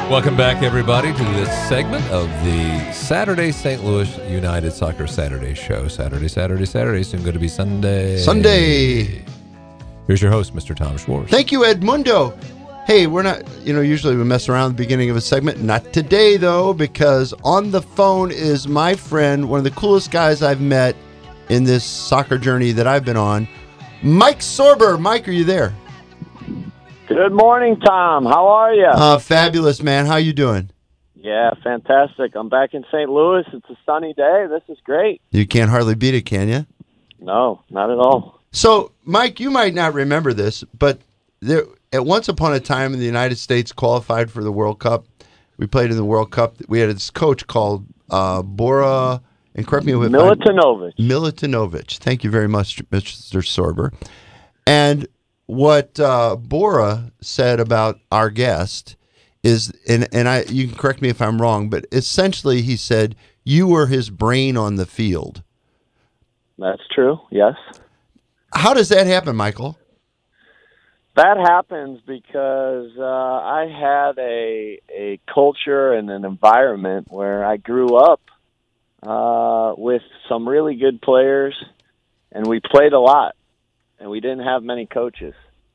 Welcome back, everybody, to this segment of the Saturday St. Louis United Soccer Saturday show. Saturday, soon going to be Sunday. Here's your host, Mr. Tom Schwartz. Thank you, Edmundo. Hey, we're not, usually we mess around at the beginning of a segment. Not today, though, because on the phone is my friend, one of the coolest guys I've met in this soccer journey that I've been on, Mike Sorber. Mike, are you there? Good morning, Tom. How are you? Fabulous, man. How you doing? Yeah, fantastic. I'm back in St. Louis. It's a sunny day. This is great. You can't hardly beat it, can you? No, not at all. So, Mike, you might not remember this, but at once upon a time, the United States qualified for the World Cup. We played in the World Cup. We had this coach called Bora, and correct me if Milutinovic. Thank you very much, Mr. Sorber. And what Bora said about our guest is, and you can correct me if I'm wrong, but essentially he said you were his brain on the field. That's true, yes. How does that happen, Michael? That happens because I had a culture and an environment where I grew up with some really good players, and we played a lot. And we didn't have many coaches.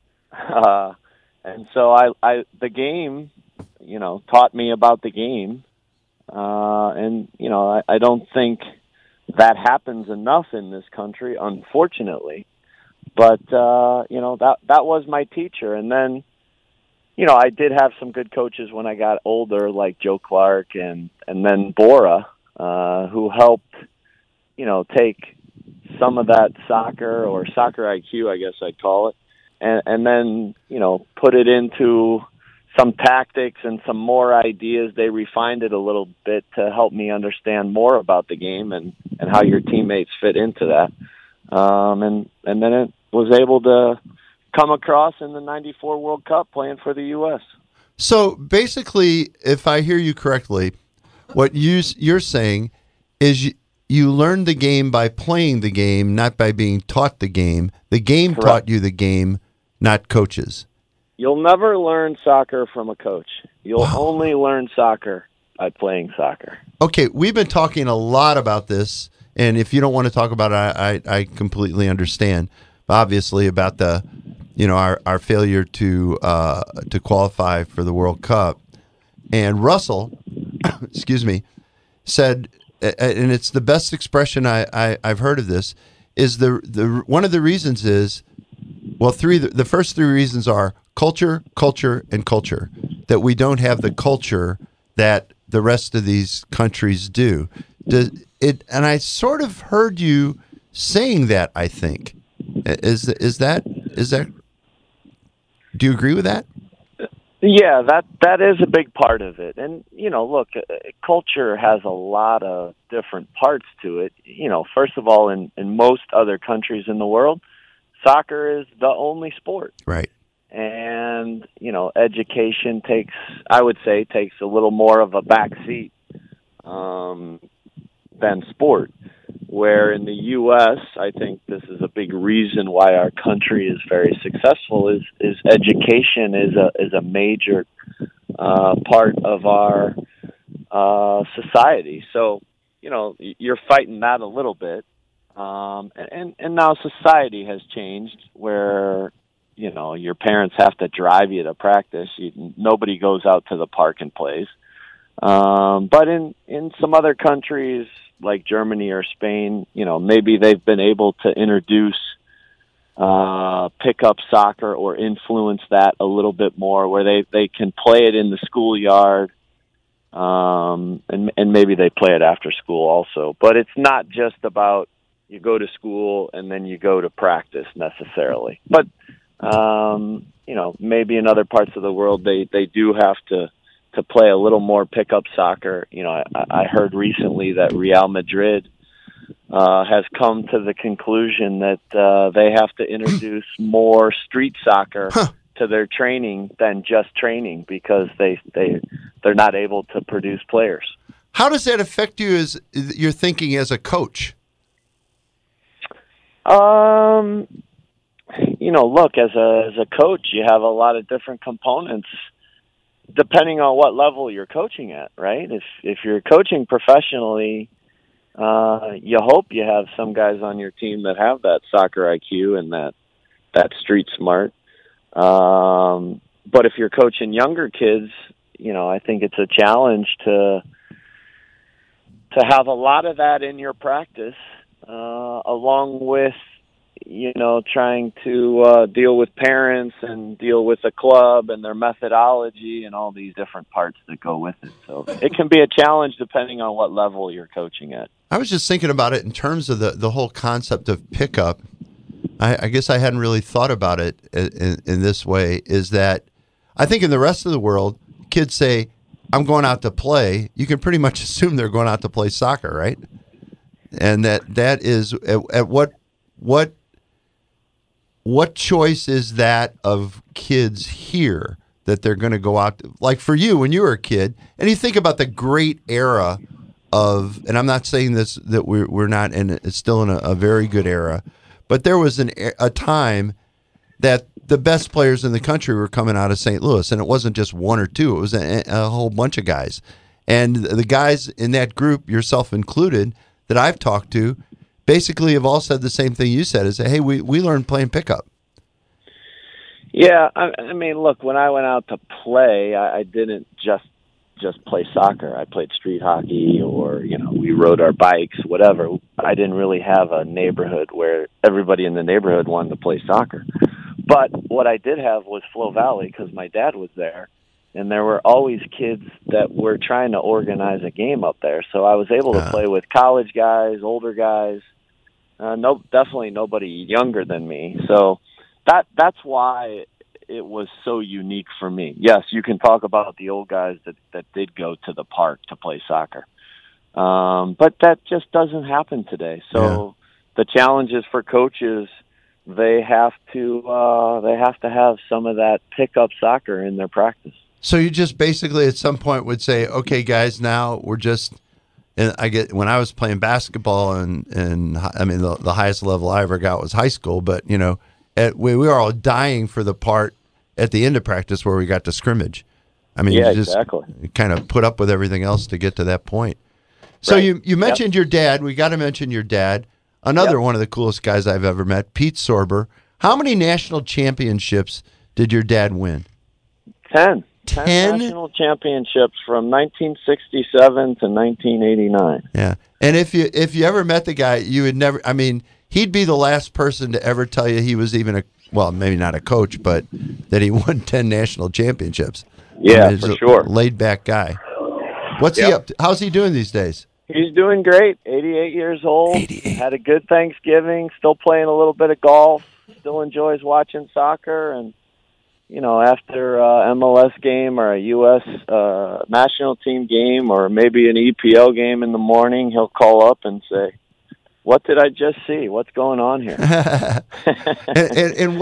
And so the game, taught me about the game. And, I don't think that happens enough in this country, unfortunately. But, that was my teacher. And then, I did have some good coaches when I got older, like Joe Clark and then Bora, who helped, take some of that soccer or soccer IQ, I guess I'd call it, and then, put it into some tactics and some more ideas. They refined it a little bit to help me understand more about the game and how your teammates fit into that. And then it was able to come across in the 94 World Cup playing for the U.S. So basically, if I hear you correctly, what you're saying is you learned the game by playing the game, not by being taught the game. The game Correct. Taught you the game, not coaches. You'll never learn soccer from a coach. You'll only learn soccer by playing soccer. Okay, we've been talking a lot about this, and if you don't want to talk about it, I completely understand. Obviously, about the our failure to qualify for the World Cup, and Russell, excuse me, said. And it's the best expression I've heard of this, is the one of the reasons is, well, the first three reasons are culture, and culture, that we don't have the culture that the rest of these countries do. And I sort of heard you saying that, I think. Is that do you agree with that? Yeah, that is a big part of it. And, look, culture has a lot of different parts to it. First of all, in most other countries in the world, soccer is the only sport. Right. And, education takes a little more of a back seat than sport. Where in the U.S., I think this is a big reason why our country is very successful, is education is a major part of our society. So, you're fighting that a little bit. And now society has changed where, your parents have to drive you to practice. Nobody goes out to the park and plays. But in some other countries, like Germany or Spain, maybe they've been able to introduce pickup soccer or influence that a little bit more, where they can play it in the schoolyard, and maybe they play it after school also. But it's not just about you go to school and then you go to practice necessarily. But maybe in other parts of the world they do have to play a little more pickup soccer. I heard recently that Real Madrid has come to the conclusion that they have to introduce more street soccer to their training than just training, because they're not able to produce players. How does that affect you as your thinking as a coach? Look, as a coach, you have a lot of different components depending on what level you're coaching at, right? If you're coaching professionally, you hope you have some guys on your team that have that soccer IQ and that street smart. But if you're coaching younger kids, I think it's a challenge to have a lot of that in your practice, along with, trying to deal with parents and deal with the club and their methodology and all these different parts that go with it. So it can be a challenge depending on what level you're coaching at. I was just thinking about it in terms of the whole concept of pickup. I guess I hadn't really thought about it in this way, is that I think in the rest of the world, kids say, I'm going out to play. You can pretty much assume they're going out to play soccer, right? And that is at what choice is that of kids here that they're going to go out to, like for you when you were a kid, and you think about the great era of, and I'm not saying this that we're not in, it's still in a very good era, but there was a time that the best players in the country were coming out of St. Louis, and it wasn't just one or two, it was a whole bunch of guys. And the guys in that group, yourself included, that I've talked to, basically have all said the same thing you said, is, hey, we learned playing pickup. Yeah, I mean, look, when I went out to play, I didn't just play soccer. I played street hockey, or, we rode our bikes, whatever. I didn't really have a neighborhood where everybody in the neighborhood wanted to play soccer. But what I did have was Flow Valley, because my dad was there, and there were always kids that were trying to organize a game up there. So I was able to play with college guys, older guys, definitely nobody younger than me. So that's why it was so unique for me. Yes, you can talk about the old guys that did go to the park to play soccer. But that just doesn't happen today. So the challenge is for coaches, they have to have some of that pickup soccer in their practice. So you just basically at some point would say, okay, guys, now we're just, and when I was playing basketball and I mean, the highest level I ever got was high school, but we were all dying for the part at the end of practice where we got to scrimmage. I mean, you just kind of put up with everything else to get to that point. So you mentioned your dad. We got to mention your dad. Another one of the coolest guys I've ever met, Pete Sorber. How many national championships did your dad win? 10 national championships from 1967 to 1989. Yeah. And if you ever met the guy, you would never, I mean, he'd be the last person to ever tell you he was even maybe not a coach, but that he won 10 national championships. Yeah, I mean, for sure. Laid back guy. What's he up to? How's he doing these days? He's doing great. 88 years old. 88. Had a good Thanksgiving. Still playing a little bit of golf. Still enjoys watching soccer. And, after a MLS game or a U.S. national team game or maybe an EPL game in the morning, he'll call up and say, what did I just see? What's going on here? and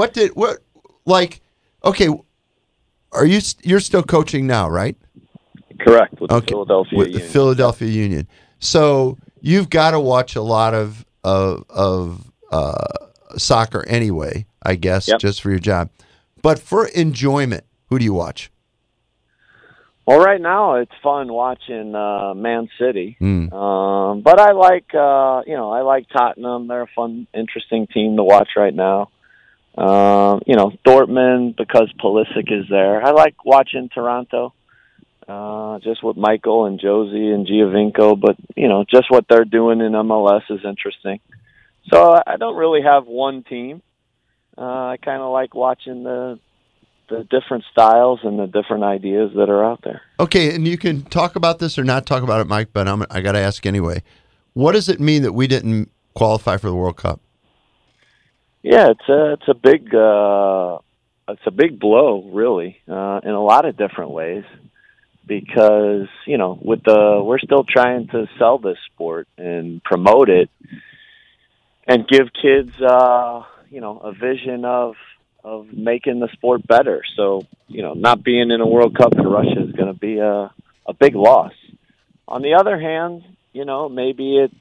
okay, you're still coaching now, right? Correct, with the Philadelphia Union. The Philadelphia Union. So you've got to watch a lot of soccer anyway, I guess, just for your job. But for enjoyment, who do you watch? Well, right now it's fun watching Man City, but I like Tottenham. They're a fun, interesting team to watch right now. Dortmund, because Pulisic is there. I like watching Toronto, just with Michael and Josie and Giovinco. But just what they're doing in MLS is interesting. So I don't really have one team. I kind of like watching the different styles and the different ideas that are out there. Okay, and you can talk about this or not talk about it, Mike, but I got to ask anyway. What does it mean that we didn't qualify for the World Cup? Yeah, it's a big blow, really, in a lot of different ways, because we're still trying to sell this sport and promote it and give kids a vision of making the sport better. So, not being in a World Cup in Russia is going to be a big loss. On the other hand, maybe it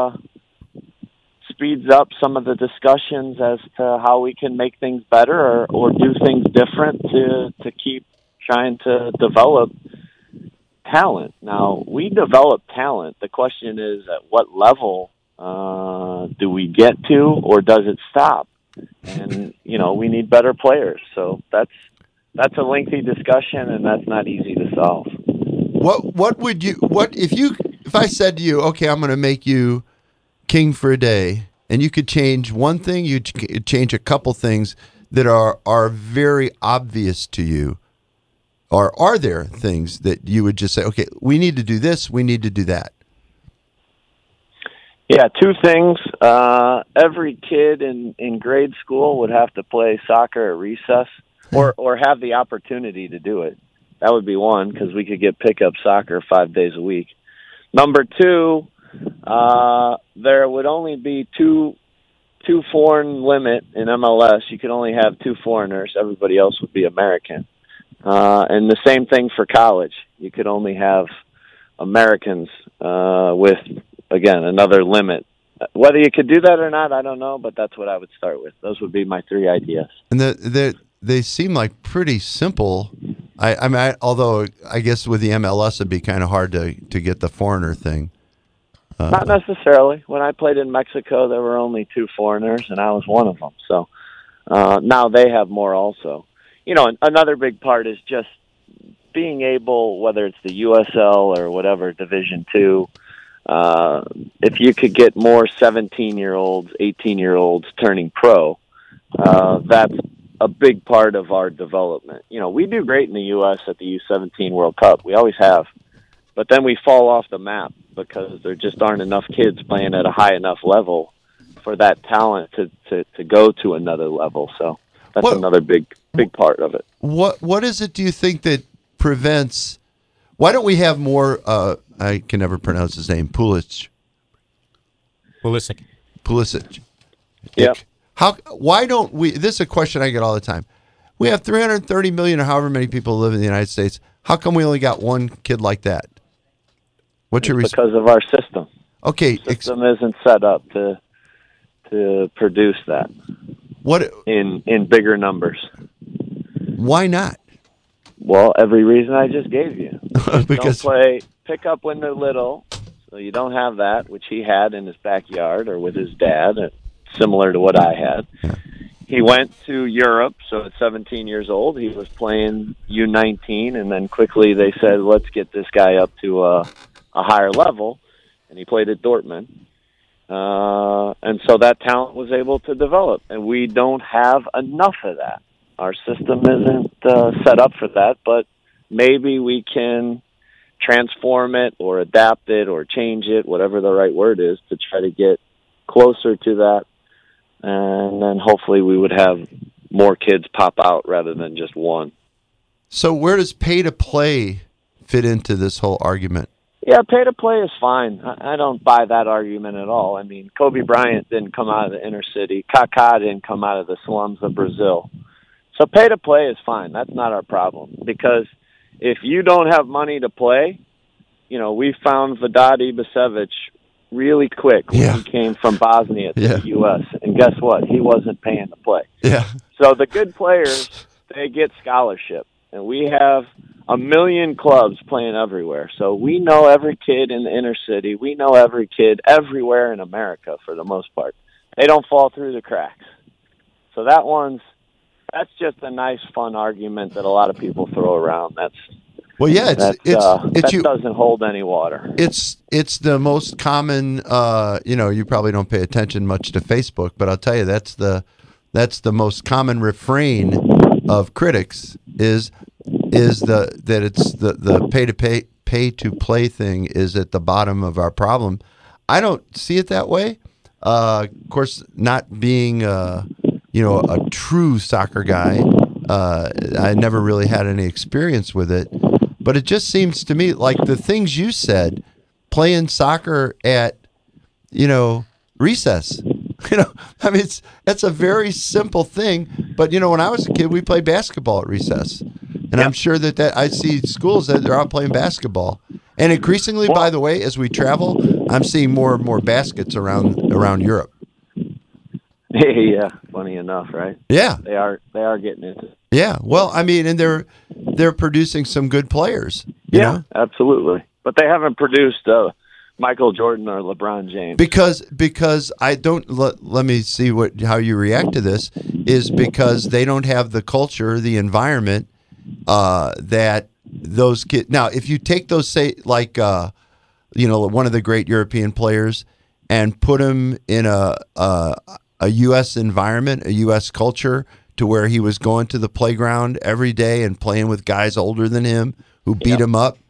speeds up some of the discussions as to how we can make things better or do things different to keep trying to develop talent. Now, we develop talent. The question is, at what level do we get to, or does it stop? And, we need better players. So that's a lengthy discussion, and that's not easy to solve. If I said to you, okay, I'm going to make you king for a day, and you could change one thing, you'd change a couple things that are very obvious to you, or are there things that you would just say, okay, we need to do this, we need to do that? Yeah, two things. Every kid in grade school would have to play soccer at recess, or have the opportunity to do it. That would be one, because we could get pickup soccer 5 days a week. Number two, there would only be two foreign limit in MLS. You could only have 2 foreigners. Everybody else would be American. And the same thing for college. You could only have Americans with, again, another limit. Whether you could do that or not, I don't know, but that's what I would start with. Those would be my 3 ideas. And they seem like pretty simple. I mean, although I guess with the MLS it'd be kind of hard to get the foreigner thing. Not necessarily. When I played in Mexico, there were only 2 foreigners, and I was one of them. So now they have more also. Another big part is just being able, whether it's the USL or whatever, Division II, if you could get more 17-year-olds, 18-year-olds turning pro, that's a big part of our development. We do great in the U.S. at the U17 World Cup. We always have. But then we fall off the map because there just aren't enough kids playing at a high enough level for that talent to go to another level. So that's another big part of it. What is it, do you think, that prevents... Why don't we have more... I can never pronounce his name. Pulisic. Yeah. Why don't we... This is a question I get all the time. We have 330 million or however many people live in the United States. How come we only got one kid like that? What's your response? Because of our system. Okay. The system isn't set up to produce that. What in bigger numbers. Why not? Well, every reason I just gave you. Because don't play pick-up when they're little, so you don't have that, which he had in his backyard or with his dad, similar to what I had. Yeah. He went to Europe, so at 17 years old, he was playing U19, and then quickly they said, let's get this guy up to a higher level, and he played at Dortmund. And so that talent was able to develop, and we don't have enough of that. Our system isn't set up for that, but maybe we can transform it or adapt it or change it, whatever the right word is, to try to get closer to that. And then hopefully we would have more kids pop out rather than just one. So where does pay to play fit into this whole argument? Yeah, pay to play is fine. I don't buy that argument at all. I mean, Kobe Bryant didn't come out of the inner city. Kaká didn't come out of the slums of Brazil. So pay to play is fine. That's not our problem. Because if you don't have money to play, we found Vedad Ibisevic really quick when he came from Bosnia to the U.S. And guess what? He wasn't paying to play. Yeah. So the good players, they get scholarship. And we have 1 million clubs playing everywhere. So we know every kid in the inner city. We know every kid everywhere in America for the most part. They don't fall through the cracks. So that's just a nice, fun argument that a lot of people throw around. That doesn't hold any water. It's the most common. You probably don't pay attention much to Facebook, but I'll tell you that's the most common refrain of critics is the pay to play thing is at the bottom of our problem. I don't see it that way. Of course, not being a true soccer guy, I never really had any experience with it. But it just seems to me like the things you said, playing soccer at, recess. I mean, it's a very simple thing. But, when I was a kid, we played basketball at recess. And I'm sure that I see schools that they're out playing basketball. And increasingly, by the way, as we travel, I'm seeing more and more baskets around Europe. Yeah, funny enough, right? Yeah. They are getting into it. Yeah, well, I mean, and they're they're producing some good players. You know? Absolutely. But they haven't produced Michael Jordan or LeBron James. Because I don't let me see how you react to this, is because they don't have the culture, the environment that those kids. Now, if you take those, say, like one of the great European players, and put him in a U.S. environment, a U.S. culture, to where he was going to the playground every day and playing with guys older than him who beat him up,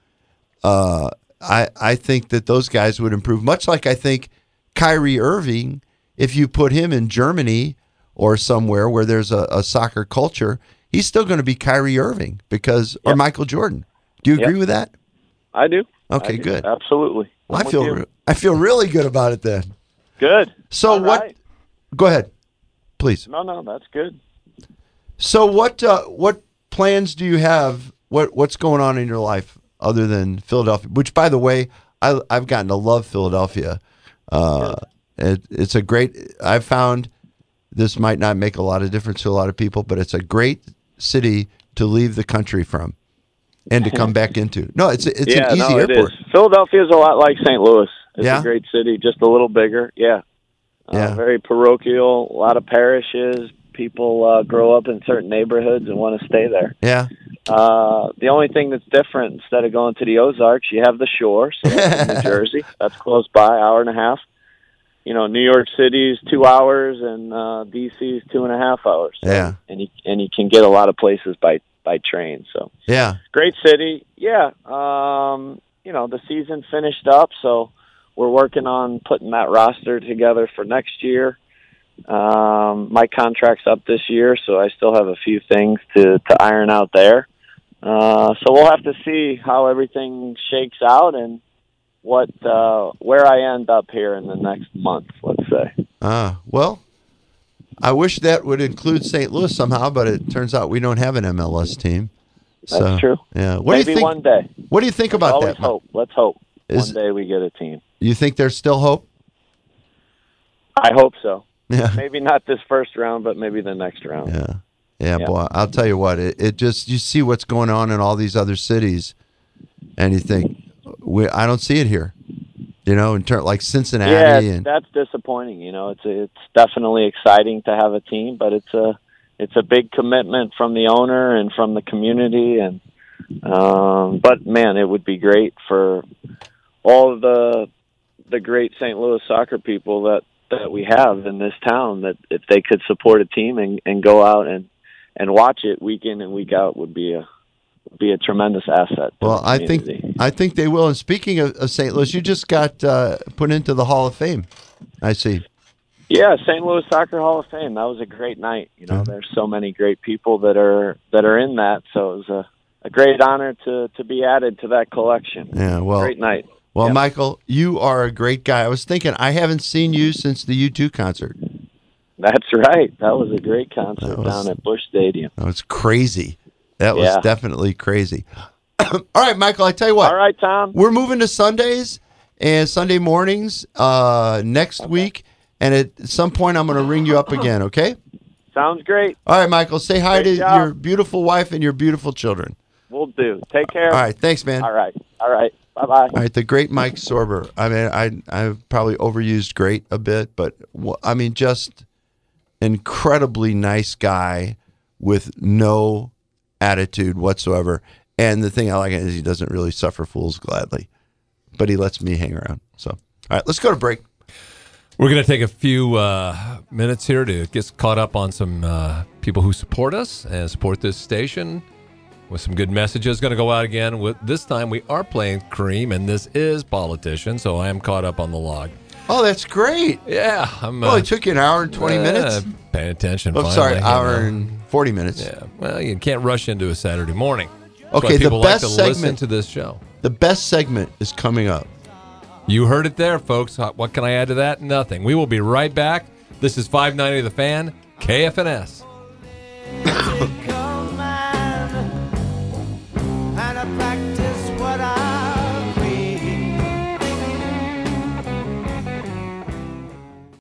I think that those guys would improve. Much like I think Kyrie Irving, if you put him in Germany or somewhere where there's a soccer culture, he's still going to be Kyrie Irving or Michael Jordan. Do you agree with that? I do. Okay, good. Absolutely. I feel really good about it then. Good. So All what? Right. Go ahead, please. No, that's good. So what plans do you have? What's going on in your life other than Philadelphia? Which, by the way, I've gotten to love Philadelphia. It's a great. I've found this might not make a lot of difference to a lot of people, but it's a great city to leave the country from and to come back into. No, it's an easy airport. It is. Philadelphia is a lot like St. Louis. It's a great city, just a little bigger. Very parochial, a lot of parishes. People grow up in certain neighborhoods and want to stay there. Yeah. The only thing that's different, instead of going to the Ozarks, you have the shore. So that's in New Jersey. That's close by, hour and a half. New York City's 2 hours, and D.C.'s 2.5 hours. So, and you can get a lot of places by train. So great city. Yeah. The season finished up, so we're working on putting that roster together for next year. My contract's up this year, so I still have a few things to iron out there. So we'll have to see how everything shakes out and where I end up here in the next month, let's say. Well, I wish that would include St. Louis somehow, but it turns out we don't have an MLS team. So, that's true. Yeah. Maybe one day. What do you think about that? Let's hope. One day we get a team. You think there's still hope? I hope so. Yeah. Maybe not this first round, but maybe the next round. Yeah, boy. I'll tell you what. It just, you see what's going on in all these other cities, and you think, I don't see it here. In turn, like Cincinnati. Yeah, that's disappointing. It's definitely exciting to have a team, but it's a big commitment from the owner and from the community. And but man, it would be great for all of the great St. Louis soccer people that we have in this town, that if they could support a team and go out and watch it week in and week out would be a tremendous asset. Well, I think they will. And speaking of St. Louis, you just got put into the Hall of Fame. I see. Yeah, St. Louis Soccer Hall of Fame. That was a great night. There's so many great people that are in that. So it was a great honor to be added to that collection. Yeah, well, great night. Well, Michael, you are a great guy. I was thinking, I haven't seen you since the U2 concert. That's right. That was a great concert down at Busch Stadium. That was crazy. That was definitely crazy. All right, Michael, I tell you what. All right, Tom. We're moving to Sundays and Sunday mornings next week, and at some point I'm going to ring you up again, okay? Sounds great. All right, Michael, say hi to your beautiful wife and your beautiful children. Will do. Take care. All right, thanks, man. All right. Bye-bye. All right, the great Mike Sorber. I mean, I've probably overused great a bit, but I mean, just incredibly nice guy with no attitude whatsoever. And the thing I like is he doesn't really suffer fools gladly, but he lets me hang around. So, all right, let's go to break. We're going to take a few minutes here to get caught up on some people who support us and support this station with some good messages. Going to go out again. This time we are playing Cream, and this is Politician, so I am caught up on the log. Oh, that's great. Yeah. It took you an hour and 20 minutes? Paying attention. Oh, sorry, hour and 40 minutes. Yeah. Well, you can't rush into a Saturday morning. Okay, people the best like to segment listen to this show. The best segment is coming up. You heard it there, folks. What can I add to that? Nothing. We will be right back. This is 590 The Fan, KFNS.